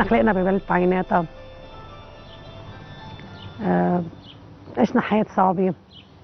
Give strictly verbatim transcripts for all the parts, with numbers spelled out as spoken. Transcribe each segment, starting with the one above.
كلنا خلقنا ببلد عيناتها. آه، عشنا حياة صعبة،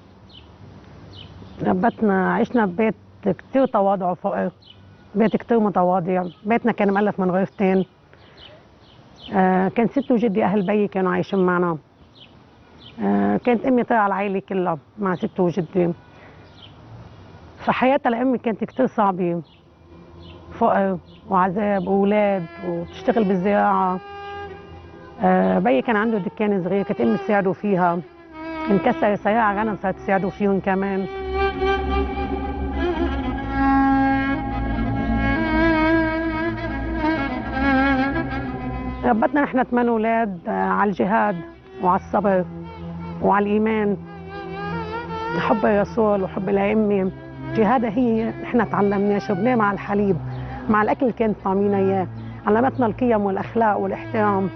ربتنا عشنا ببيت كتير تواضع وفقر، بيت كتير متواضع. بيتنا كان مؤلف من غرفتين. آه، كان ستي وجدي أهل بيي كانوا عايشين معنا. آه، كانت أمي طالعة العائلة كلها مع ستي وجدي. فحياتها لأمي كانت كتير صعبة، فقر وعذاب وأولاد وتشتغل بالزراعة. آه، بيي كان عنده دكان صغير، كانت أمي تساعده فيها. انكسر سيارة غنم صارت تساعده فيهم كمان. ربتنا نحن ثمان اولاد على الجهاد وعلى الصبر وعلى الايمان، حب الرسول وحب الائمه. الجهاد هي نحن تعلمناه، شربناه مع الحليب، مع الاكل اللي كانت طعمينا اياه. علمتنا القيم والاخلاق والاحترام.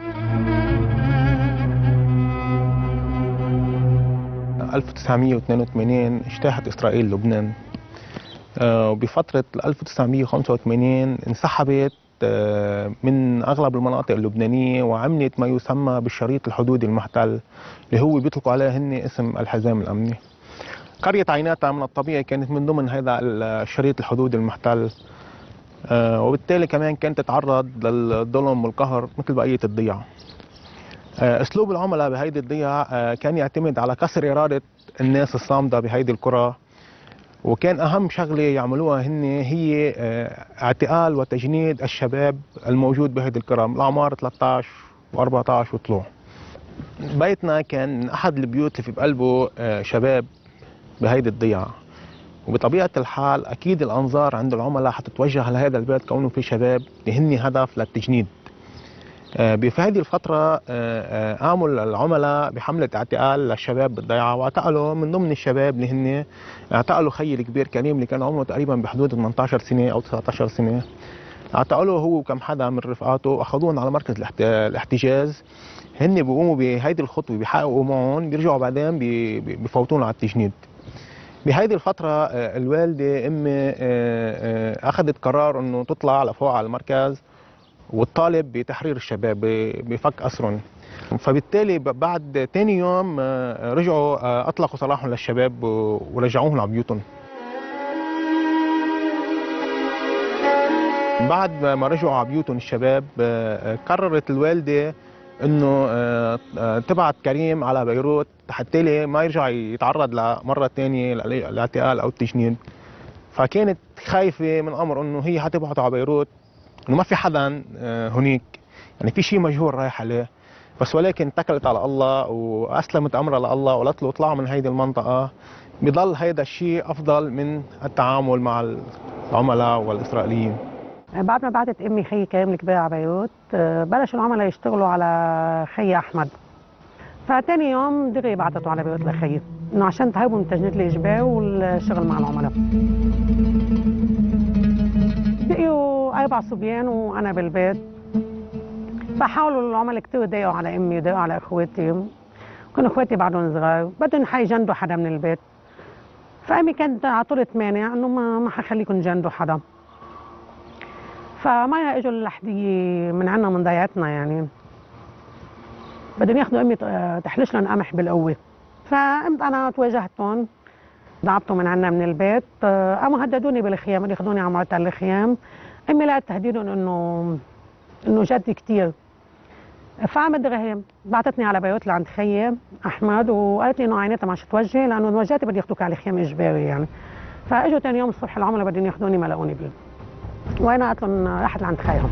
ألف وتسعمية واثنين وثمانين اجتاحت اسرائيل لبنان، وبفتره ألف وتسعمية وخمسة وثمانين انسحبت من اغلب المناطق اللبنانيه وعملت ما يسمى بالشريط الحدودي المحتل، اللي هو بيطلقوا عليه هن اسم الحزام الامني. قريه عيناتها من الطبيعي كانت من ضمن هذا الشريط الحدودي المحتل، وبالتالي كمان كانت تتعرض للظلم والقهر مثل بقيه الضياع. اسلوب العملاء بهيدي الضياع كان يعتمد على كسر اراده الناس الصامده بهيدي القرى، وكان اهم شغله يعملوها هن هي اعتقال وتجنيد الشباب الموجود بهيدي القرى من الاعمار ثلاثة عشر وأربعة عشر وطلوع. بيتنا كان من احد البيوت اللي في بقلبه شباب بهيدي الضيعه، وبطبيعه الحال اكيد الانظار عند العملاء حتتوجه لهذا البيت كونه في شباب اللي هن هدف للتجنيد. في هذه الفترة قاموا العملاء بحملة اعتقال للشباب بالضيعة، واعتقلوا من ضمن الشباب اللي هن اعتقلوا خي الكبير كريم اللي كان عمره تقريبا بحدود ثمانية عشر سنة أو تسعة عشر سنة. اعتقلوه هو وكم حدا من رفقاته واخذوهم على مركز الاحتجاز. هن بيقوموا بهيدي الخطوة، بيحققوا معهم، بيرجعوا بعدين بفوتون على التجنيد. بهيدي الفترة الوالدة أمي أخذت قرار إنه تطلع لفوق على المركز والطالب بتحرير الشباب بفك أسرهم. فبالتالي بعد ثاني يوم رجعوا أطلقوا سراحهم للشباب ورجعوهم على بيوتهم. بعد ما رجعوا على بيوتهم الشباب قررت الوالدة انه تبعت كريم على بيروت حتى ما يرجع يتعرض لمره ثانيه للاعتقال او التجنيد. فكانت خايفه من امر انه هي حتبعته على بيروت، انه ما في حدا هنيك، يعني في شيء مجهول رايح عليه. بس ولكن اتكلت على الله واسلمت امرها لله وقالت له اطلعوا من هيدي المنطقه، بضل هيدا الشيء افضل من التعامل مع العملاء والاسرائيليين. بعد ما بعتت امي خي كريم الكبير على بيروت، بلشوا العملاء يشتغلوا على خي احمد. فتاني يوم دغري بعتته على بيروت لخي انه عشان تهربوا من التجنيد الاجباري والشغل مع العملاء. بقيوا اربع صبيان وانا بالبيت، فحاولوا العملاء كثير يضايقوا على امي ويضايقوا على اخواتي. كانوا اخواتي بعدهم صغار، بدهم حيجندوا حدا من البيت. فامي كانت على طول تمانع انه ما ما حخليكم تجندوا حدا. فما اجوا الحديه من عنا من ضيعتنا، يعني بدهم ياخذوا امي تحلش لهم قمح بالقوه. فقمت انا تواجهتهم، ضربتهم من عنا من البيت، قاموا هددوني بالخيام، بدهم ياخذوني على معتل الخيام. امي لقت تهديدهم انه انه جد كثير. فعملت دغري بعتتني على بيروت لعند خيي احمد وقالت لي انه عيناتها مش توجه لانه إن وجهتي بدي ياخذوك على خيام اجباري يعني. فاجوا ثاني يوم الصبح العملاء بدهم ياخذوني ما لقوني بيه. وانا قلت لهم رحت لعند خيهم.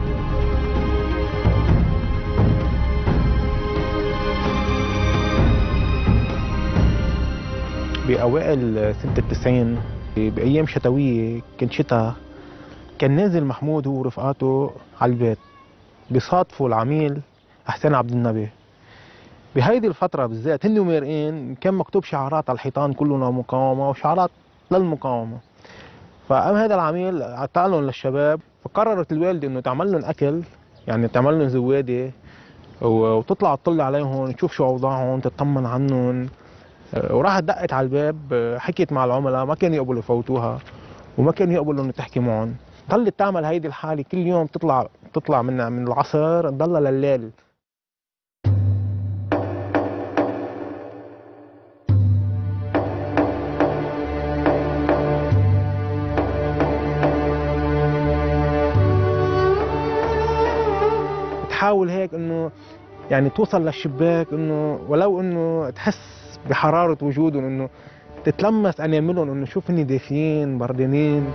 بأوائل سنة التسعين بأيام شتوية، كان شتاء، كان نازل محمود هو ورفقاته على البيت، بيصادفوا العميل حسين عبد النبي. بهيدي الفترة بالذات هن ومرقين كان مكتوب شعارات على الحيطان كلنا مقاومة وشعارات للمقاومة. فقام هذا العميل اعطالهم للشباب، فقررت الوالدة انه تعمل لهم اكل، يعني تعمل لهم زوادة وتطلع تطل عليهم تشوف شو اوضاعهم تطمن عنهم. وراحت دقت على الباب، حكيت مع العملاء، ما كانوا يقبلوا يفوتوها وما كانوا يقبلوا انه تحكي معهم. ضلت تعمل هيدي الحالة كل يوم، تطلع تطلع من من العصر تضلها لليل. تحاول هيك انه يعني توصل للشباك، انه ولو انه تحس بحرارة وجودهم، انه تتلمس اناملهم، انه شوف اني دافيين بردانين.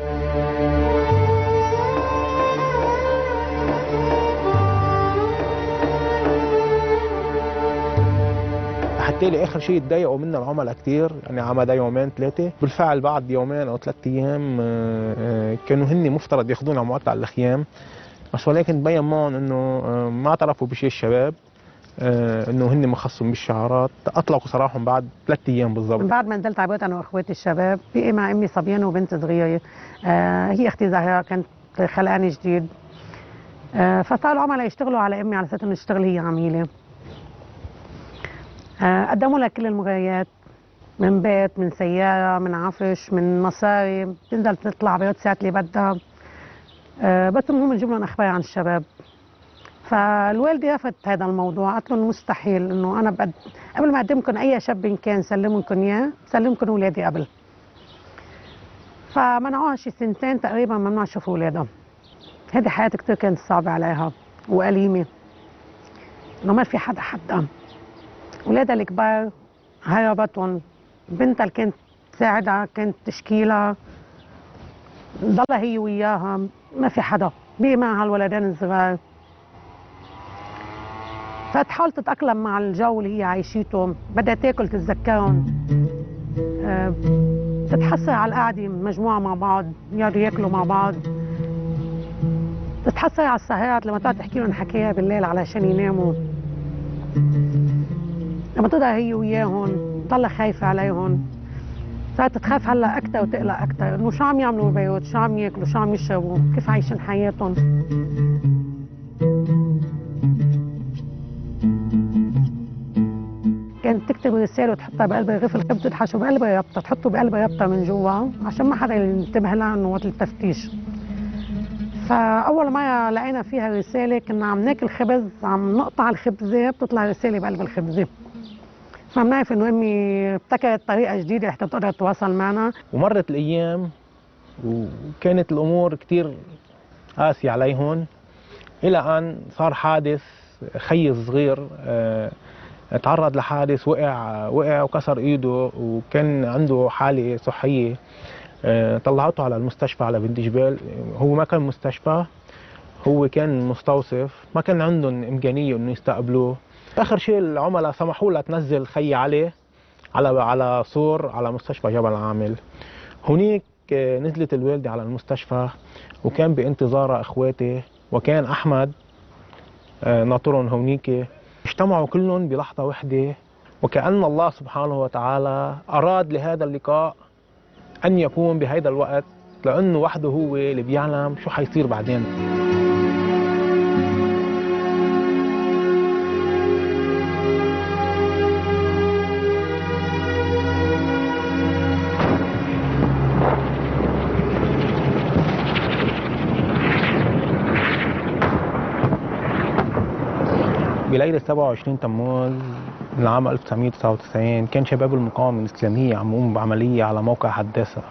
حتى لي اخر شيء تضايقوا منا العملاء كثير، يعني على مدى يومين ثلاثه. بالفعل بعد يومين او ثلاث ايام كانوا هن مفترض ياخذونا مقطع الخيام، بس ولكن تبين معهم انه ما اعترفوا بشيء الشباب، انه هن مخصصين بالشعارات. اطلقوا سراحهم بعد ثلاث ايام بالضبط. من بعد ما نزلت على بيت انا واخواتي الشباب، بقي مع امي صبيانه وبنت صغيره، آه هي اختي زهراء كانت خلقانه جديد، آه فصاروا عملاء يشتغلوا على امي على اساس انه تشتغل هي عميله. آه قدموا لها كل المغريات، من بيت، من سياره، من عفش، من مصاري، بتنزل تطلع بيوت ساعات اللي بدها، آه بس المهم نجيب لهم اخبار عن الشباب. فالوالده رفضت هذا الموضوع، قالت لهم مستحيل انه انا بقد... قبل ما اقدمكم اي شاب إن كان سلمكم اياه بسلمكم اولادي قبل. فمنعوها شي سنتين تقريبا ممنوع تشوفوا اولادها. هذه حياه كثير كانت صعبه عليها واليمه، انه ما في حدا حدا. اولادها الكبار هربتهم، بنتها اللي كانت تساعدها كانت تشكيلها، ضلها هي وياها، ما في حدا، بقي معها الولدين الصغار. فتحاول تتأقلم مع الجو اللي هي عايشيته، بدها تاكل تتذكرهم، أه تتحسر على القعدة مجموعة مع بعض، يقعدوا ياكلوا مع بعض، تتحسر على السهرات لما تقعد تحكي لهم حكاية بالليل علشان يناموا، لما تقدر هي وياهم تضلها خايفة عليهم. صارت تخاف هلا أكثر وتقلق أكثر، إنه شو عم يعملوا بالبيوت، شو عم ياكلوا، شو عم يشربوا، كيف عايشين حياتهم. كانت تكتب رسالة وتحطها بقلب رغيف الخبز، تدحشه بقلب ربطة، تحطه بقلب ربطة من جوا عشان ما حدا ينتبه لها انه وقت التفتيش. فأول مرة لقينا فيها رسالة كنا عم ناكل خبز، عم نقطع الخبزة بتطلع رسالة بقلب الخبزة. فبنعرف انه امي ابتكرت طريقة جديدة حتى تقدر تتواصل معنا. ومرت الايام وكانت الامور كثير قاسية عليهم، الى ان صار حادث. خي صغير أه تعرض لحادث، وقع وقع وكسر ايده، وكان عنده حاله صحيه. أه طلعته على المستشفى على بنت جبال. هو ما كان مستشفى، هو كان مستوصف، ما كان عندهم امكانيه انه يستقبلوه. اخر شيء العملاء سمحوا لها تنزل خي عليه على على صور على مستشفى جبل عامل. هنيك نزلت الوالده على المستشفى، وكان بانتظارها اخواتي، وكان احمد أه ناطرهم هونيك. اجتمعوا كلهم بلحظة واحدة، وكأن الله سبحانه وتعالى أراد لهذا اللقاء أن يكون بهذا الوقت، لأنه وحده هو اللي بيعلم شو حيصير بعدين. بليلة سبعة وعشرين تموز من عام ألف وتسعمية وتسعة وتسعين كان شباب المقاومة الإسلامية عم يقوموا بعملية على موقع حداثة،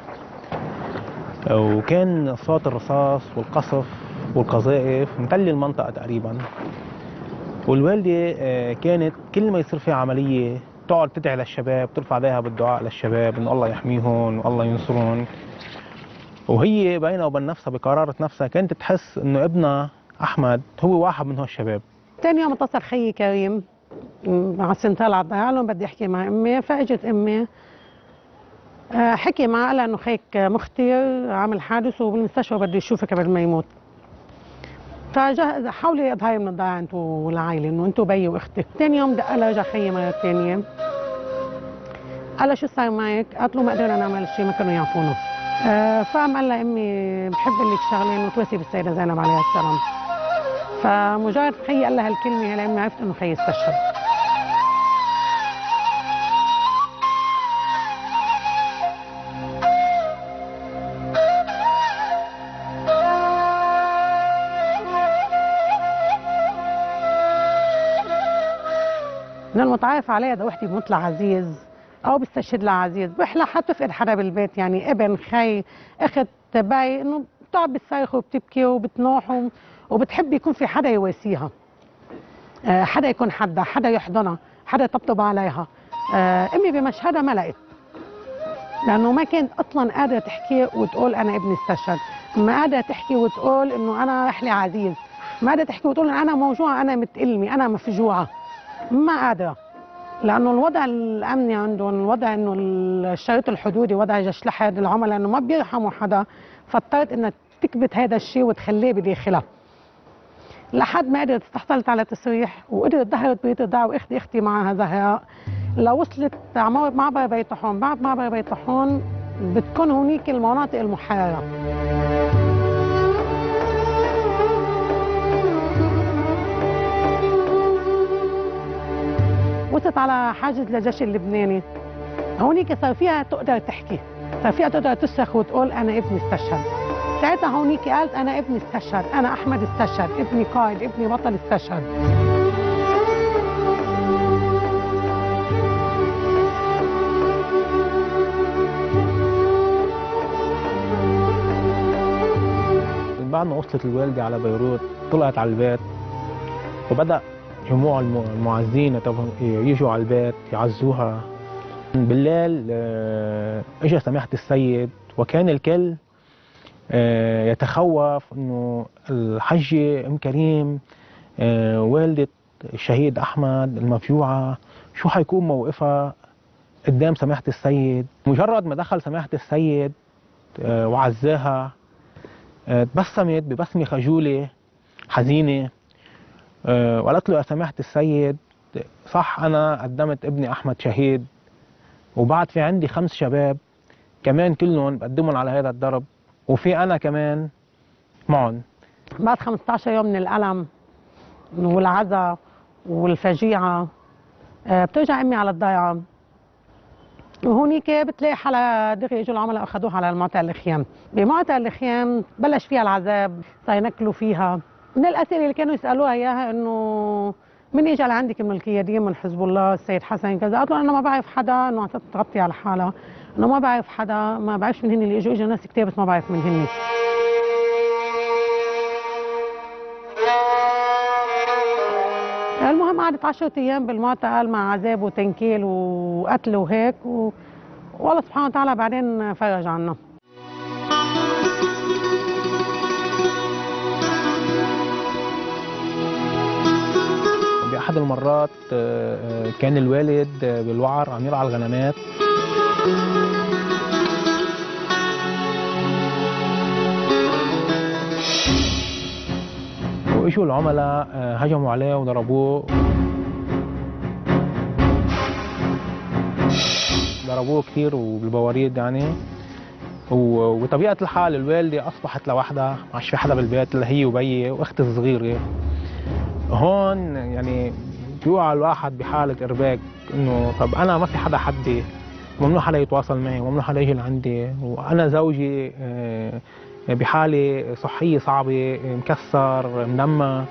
وكان صوت الرصاص والقصف والقذائف متلي المنطقة تقريبا. والوالدة كانت كل ما يصير فيها عملية تقعد تدعي للشباب، ترفع ايديها بالدعاء للشباب إنه الله يحميهم والله ينصرهم. وهي بينها وبين نفسها بقرارة نفسها كانت تحس إنه ابنها أحمد هو واحد من هالشباب. ثاني يوم اتصل خيي كريم على السنترال على الضيعة، قال لهم بدي احكي مع امي. فاجت امي، حكي معها قال لها انه خيك مختير عامل حادث وبالمستشفى بده يشوفك قبل ما يموت. فحاولي اظهري من الضيعة انتوا والعائلة انه انتوا بيي واختك. ثاني يوم دق لها رجع خيي مرة ثانية، قال لها شو صار معك؟ قالت له ما قدرنا نعمل شيء، ما كانوا يعرفونه. فقام قال لها امي بحب لك شغلين وتواسي بالسيدة زينب عليها السلام. فمجرد خيي قال لها هالكلمه لما عرفت انه خيي استشهد. من المتعارف عليها اذا وحده بموت لعزيز او بيستشهد لعزيز بيحلى حتفقد حدا بالبيت، يعني ابن، خي، اخت، بي، انه بتقعد بتصرخ وبتبكي وبتنوح وبتحب يكون في حدا يواسيها، أه حدا يكون حدا حدا يحضنها، حدا يطبطب عليها. أه امي بمشهدها ما لقيت، لانه ما كانت اصلا قادره تحكي وتقول انا ابني استشهد، ما قادره تحكي وتقول انه انا رحلي عزيز، ما قادره تحكي وتقول انا موجوعه، انا متألمه، انا مفجوعه، ما قادره، لانه الوضع الامني عندهم، الوضع انه الشريط الحدودي وضع جيش لحد العملاء انه ما بيرحموا حدا، فاضطرت انها تكبت هذا الشيء وتخليه بداخلها لحد ما قدرت استحصلت على تسريح وقدرت ظهرت بيت الدار واختي اختي معها زهراء لوصلت عمارة معبر بيت طاحون. بعد معبر بيت طاحون بتكون هونيك المناطق المحررة. وصلت على حاجز للجيش اللبناني، هونيك صار فيها تقدر تحكي، صار فيها تقدر تصرخ وتقول انا ابني استشهد. ساعتها هونيك قالت انا ابني استشهد، انا احمد استشهد، ابني قائد، ابني بطل استشهد. بعد ما وصلت الوالدة على بيروت طلعت على البيت وبدأ جموع المعزين يجوا على البيت يعزوها. بالليل اجى سماحة السيد وكان الكل يتخوف انه الحجة ام كريم والدة الشهيد احمد المفجوعة شو حيكون موقفها قدام سماحة السيد. مجرد ما دخل سماحة السيد وعزاها تبسمت ببسمة خجولة حزينة وقالت له يا سماحة السيد صح أنا قدمت ابني أحمد شهيد وبعد في عندي خمس شباب كمان كلهم بقدمهم على هذا الضرب وفي أنا كمان معهم. بعد خمسة عشر يوم من الألم والعزا والفجيعة بترجع أمي على الضيعة وهونيك بتلاقي حالها دغري اجوا العملاء اخذوها على المعتقل الخيام. بمعتقل الخيام بلش فيها العذاب، صار ينكلوا فيها. من الاسئله اللي كانوا يسالوها اياها انه من اجى لعندك من القياديين من حزب الله السيد حسن كذا، قالت لهم انا ما بعرف حدا، انه تغطي على حالها، انه ما بعرف حدا، ما بعرفش من هن اللي اجوا، اجوا ناس كتير بس ما بعرف من هن. المهم قعدت عشرة ايام بالمعتقل مع عذاب وتنكيل وقتل وهيك و... والله سبحانه وتعالى بعدين فرج عنا. بأحد المرات كان الوالد بالوعر عم يرعى الغنمات واجوا العملاء هجموا عليه وضربوه ضربوه كثير وبالبواريد يعني. وبطبيعة الحال الوالدة أصبحت لوحدها، ما عادش في حدا بالبيت إلا هي وبيي وأختي الصغيرة. هون يعني بيوقع الواحد بحالة إرباك إنه طب أنا ما في حدا حدي، ممنوع حدا يتواصل معي، ممنوع حدا يجي لعندي، وأنا زوجي بحالة صحية صعبة، مكسر، منمى.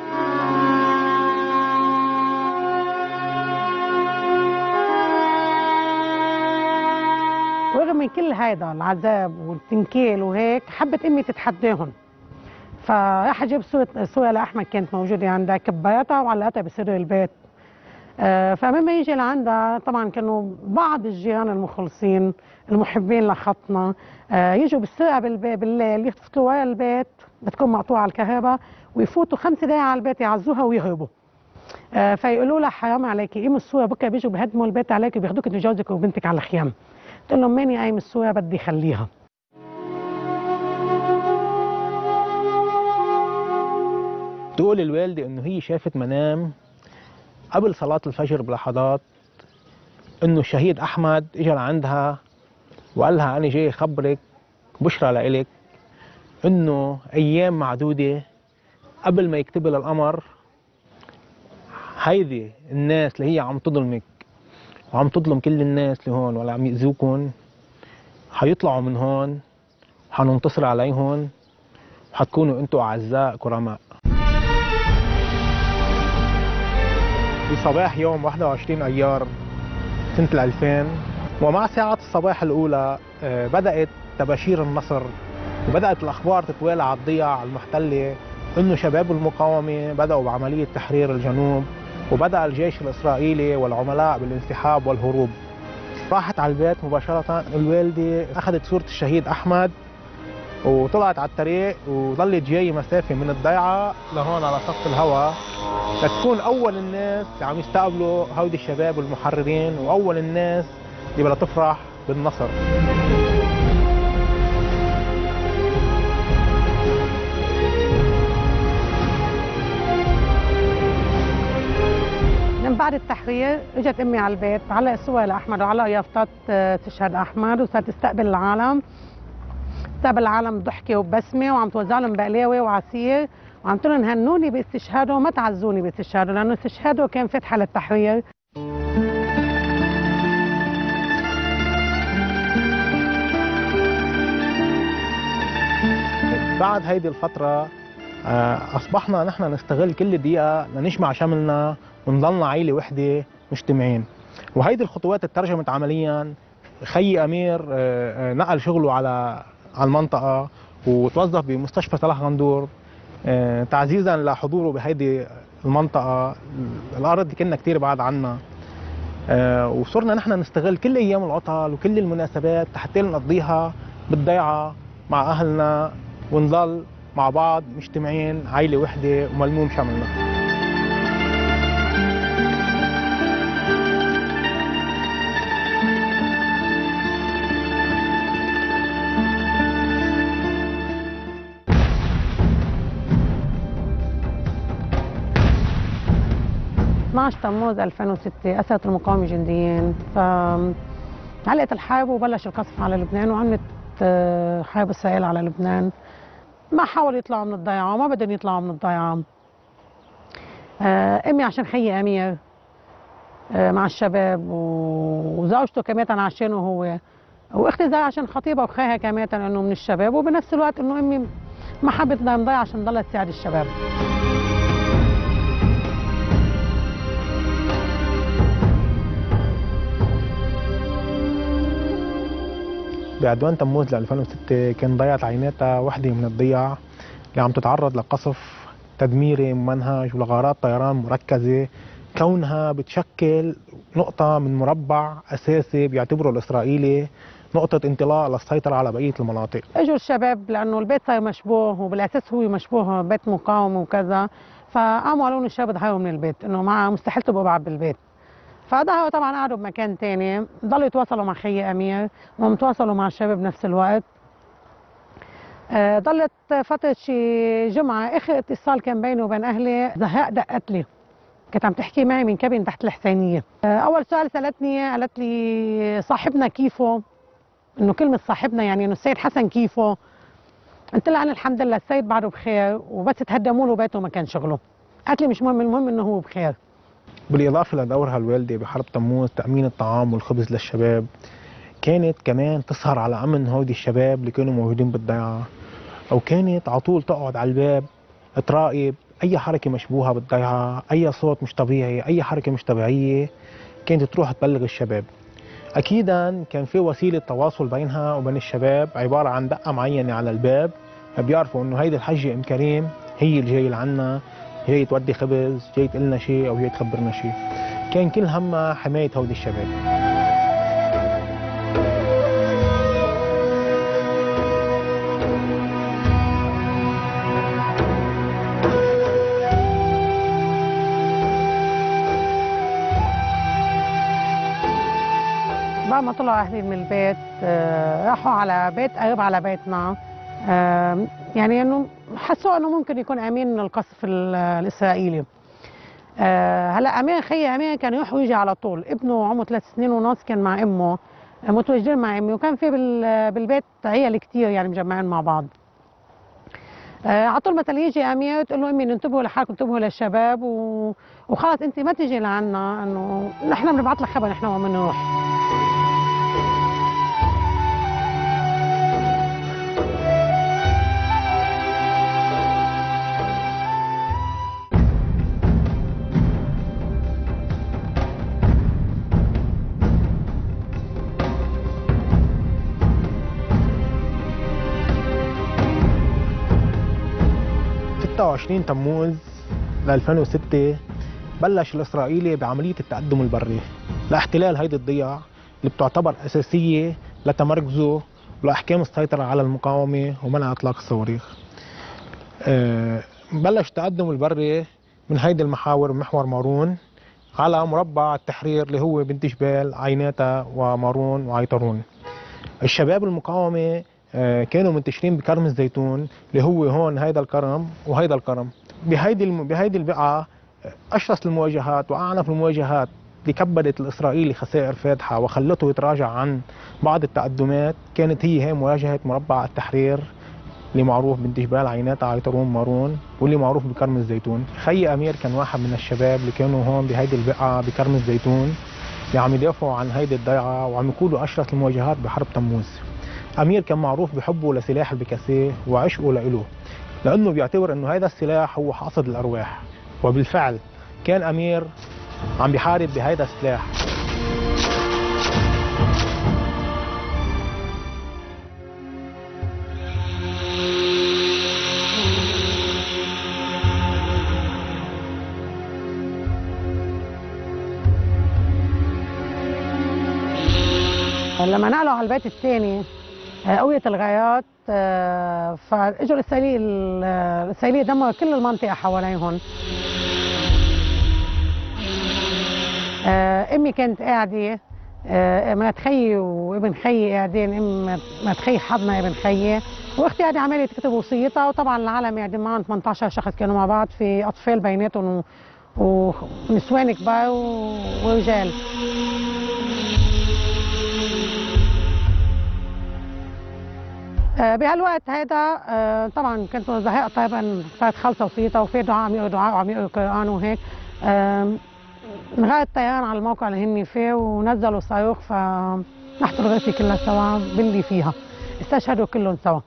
ورغم من كل هذا العذاب والتنكيل وهيك حبت امي تتحداهم، فراح جاب صورة صورة لأحمد كانت موجودة عندها، كبرتها وعلقتها بسر البيت. آه فمما يجي لعندها طبعا كانوا بعض الجيران المخلصين المحبين لخطنا آه يجوا بالسرعة بالليل يفتلوا ورا البيت بتكون مقطوعة الكهرباء ويفوتوا خمس دقايق على البيت يعزوها ويهربوا. آه فيقولوا لها حرام عليكي قيموا الصورة بكره بيجوا بهدموا البيت عليكي وبياخدوك انت وجوزك وبنتك على الخيام. قلت لهم ماني قايم الصورة بدي خليها. تقول الوالدة انه هي شافت منام قبل صلاة الفجر بلحظات انه الشهيد احمد اجى لعندها وقال لها انا جاي اخبرك بشرى لإلك انه ايام معدودة قبل ما يكتبل القمر هيدي الناس اللي هي عم تظلمك وعم تظلم كل الناس اللي هون ولا عم يأذوكن حيطلعوا من هون، حننتصر عليهم وحتكونوا انتوا اعزاء كرماء. بصباح يوم واحد وعشرين أيار سنة ألفين، ومع ساعات الصباح الأولى بدأت تباشير النصر، وبدأت الأخبار تتوالى على الضياع المحتلة إنه شباب المقاومة بدأوا بعملية تحرير الجنوب، وبدأ الجيش الإسرائيلي والعملاء بالانسحاب والهروب. راحت على البيت مباشرة الوالدة، أخذت صورة الشهيد أحمد وطلعت على الطريق وظلت جاي مسافة من الضيعة لهون على صف الهواء لتكون أول الناس اللي عم يستقبلوا هودي الشباب المحررين، وأول الناس اللي بدها تفرح بالنصر. من بعد التحرير اجت امي على البيت، علقت صور لاحمد وعلى يافطات تشهد احمد، وصارت تستقبل العالم، تستقبل العالم بضحكه وبسمه، وعم توزع لهم بقلاوه وعصير، وعم تقول لهم هنوني باستشهاده وما تعزوني باستشهاده، لانه استشهاده كان فتحه للتحرير. بعد هيدي الفترة أصبحنا نحن نستغل كل دقيقة لنجمع شملنا ونضلنا عيلة وحدة مجتمعين، وهيدي الخطوات اترجمت عمليا. خيي أمير نقل شغله على على المنطقة وتوظف بمستشفى صلاح غندور تعزيزا لحضوره بهيدي المنطقة. الأرض دي كنا كتير بعاد عنا، وصرنا نحن نستغل كل أيام العطل وكل المناسبات حتى نقضيها بالضيعة مع أهلنا، ونضل مع بعض مجتمعين عيلة وحدة وملموم شملنا. اثنعش تموز ألفين وستة أسرت المقاومة جنديين، فعلقت الحرب وبلش القصف على لبنان، وعملت حرب إسرائيل على لبنان. ما حاولوا يطلعوا من الضيعة وما بدهم يطلعوا من الضيعة. أمي عشان خيي أمير مع الشباب، وزوجته كمان عشانه هو، واختي زي عشان خطيبها وخيها كمان انه من الشباب، وبنفس الوقت انه امي ما حبت تضل مضيعة عشان ضلت تساعد الشباب. بعدوان تموز ل ألفين وستة كان ضيعت عيناتها وحده من الضياع اللي عم تتعرض لقصف تدميري ممنهج ولغارات طيران مركزه، كونها بتشكل نقطه من مربع اساسي بيعتبره الاسرائيلي نقطه انطلاق للسيطره على بقيه المناطق. اجوا الشباب لانه البيت صار مشبوه، وبالاساس هو مشبوه بيت مقاومه وكذا، فقاموا قالوا لهم الشباب ضحوا من البيت، انه ما مستحيل تبقوا بعض بالبيت. فضحوا طبعا، قعدوا بمكان ثاني، ضلوا يتواصلوا مع خيي امير ومتواصلوا مع الشباب بنفس الوقت. ضلت فتره شي جمعه، اخر اتصال كان بيني وبين اهلي زهاء دقت لي، كانت عم تحكي معي من كابين تحت الحسينيه. اول سؤال سالتني، قالت لي صاحبنا كيفه؟ انه كلمه صاحبنا يعني انه السيد حسن كيفه؟ قلت لها انا الحمد لله السيد بعده بخير، وبس تهدموا له بيته مكان شغله. قالت لي مش مهم، المهم انه هو بخير. بالإضافة لدورها الوالدة بحرب تموز تأمين الطعام والخبز للشباب، كانت كمان تسهر على أمن هودي الشباب اللي كانوا موجودين بالضيعة، أو كانت على طول تقعد على الباب تراقب أي حركة مشبوهة بالضيعة، أي صوت مش طبيعي، أي حركة مش طبيعية، كانت تروح تبلغ الشباب. أكيدا كان في وسيلة تواصل بينها وبين الشباب عبارة عن دقة معينة على الباب، بيعرفوا إنه هيدي الحجة أم كريم هي اللي جاي لعنا، جاي تودي خبز، جاي تقلنا شيء او جاي تخبرنا شيء. كان كل همها حمايه هودي الشباب. بعد ما طلعوا اهلي من البيت راحوا على بيت قريب على بيتنا، يعني انه حسوا انه ممكن يكون امين من القصف الاسرائيلي. أه هلا امين خيي امين كان يروح ويجي على طول، ابنه عمره ثلاث سنين ونص كان مع امه متواجدين مع امي، وكان في بالبيت عيال كثير يعني مجمعين مع بعض. أه على طول مثلا يجي امير تقول له امي انتبهوا لحالكم، انتبهوا للشباب، و... وخلص انت ما تجي لعنا، انه نحن بنبعث لك خبر نحن وين بنروح. ستة وعشرين تموز ألفين وستة بلش الإسرائيلي بعملية التقدم البري لاحتلال هيدي الضيع اللي بتعتبر أساسية لتمركزه ولأحكام السيطرة على المقاومة ومنع إطلاق الصواريخ. أه بلش التقدم البري من هيدي المحاور، محور مارون على مربع التحرير اللي هو بنت جبال، عيناتا ومارون وعيطرون. الشباب المقاومة أه كانوا منتشرين بكرم الزيتون اللي هو هون هيدا الكرم وهيدا الكرم. بهيدي الم... بهيدي البقعة أشرس المواجهات وأعنف المواجهات اللي كبدت الإسرائيلي خسائر فادحة وخلته يتراجع عن بعض التقدمات كانت هي هي مواجهة مربع التحرير اللي معروف بنت جبال، عيناتا، عيطرون، مارون، واللي معروف بكرم الزيتون. خي أمير كان واحد من الشباب اللي كانوا هون بهيدي البقعة بكرم الزيتون اللي عم يدافعوا عن هيدي الضيعة وعم يقودوا أشرس المواجهات بحرب تموز. أمير كان معروف بحبه لسلاح البكاسيه وعشقه لإله، لأنه بيعتبر أنه هذا السلاح هو حاصد الأرواح، وبالفعل كان أمير عم بيحارب بهذا السلاح. لما نقلوا على البيت الثاني قوية الغايات، فاجوا الاسرائيليه الاسرائيليه دمروا كل المنطقه حواليهم. امي كانت قاعده، مرات خيي وابن خيي قاعدين، ام مرات خيي حضنه ابن خيي، واختي قاعده عماله تكتب وصيتها، وطبعا العالم قاعدين معهم ثمانية عشر شخص كانوا مع بعض، في اطفال بيناتهم ونسوان كبار ورجال. بهالوقت هيدا طبعا كنت زهق طيبا، صارت خلصه وصيتها وفي دعاء، عم يقروا دعاء وعم يقروا القران وهيك. انغاد الطيران على الموقع اللي هن فيه ونزلوا صاروخ، فنحت الغرفه كلها سوا باللي فيها، استشهدوا كلهم سوا.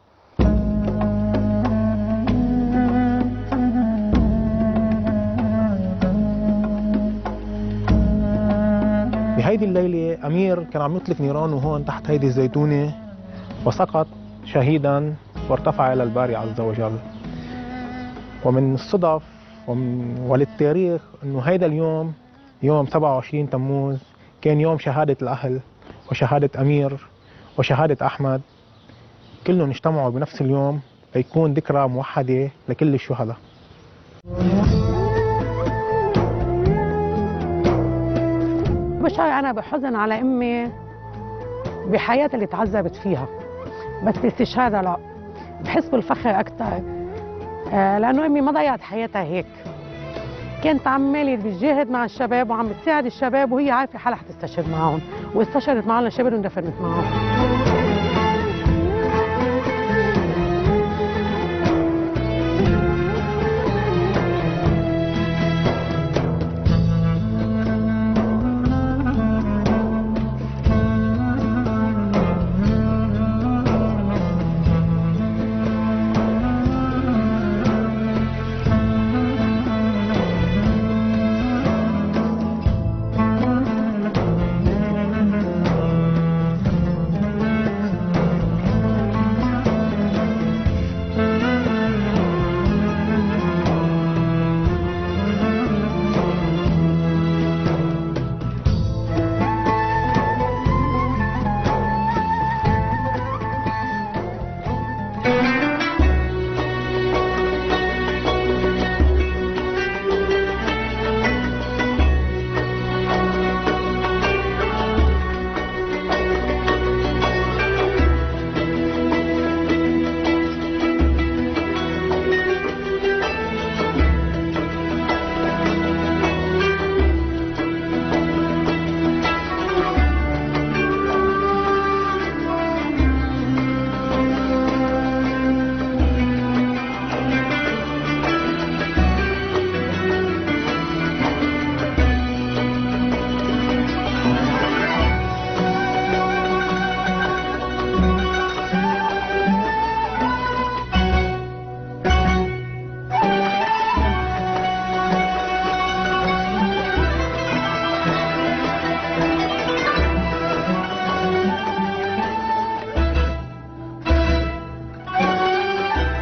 بهيدي الليله امير كان عم يطلق نيرانه هون تحت هيدي الزيتونه وسقط شهيدا وارتفع إلى الباري عز وجل. ومن الصدف ومن وللتاريخ أنه هيدا اليوم يوم سبعة وعشرين تموز كان يوم شهادة الأهل وشهادة أمير وشهادة أحمد، كلهم اجتمعوا بنفس اليوم ليكون ذكرى موحدة لكل الشهداء. بشعر أنا بحزن على أمي بحياتها اللي تعذبت فيها، بس باستشهادها لا، بحس بالفخر أكثر، آه لأنه أمي ما ضيعت حياتها هيك، كانت عمالة بتجاهد مع الشباب وعم بتساعد الشباب وهي عارفة حالها حتستشهد معهم، واستشهدت معهم الشباب واندفنت معهم.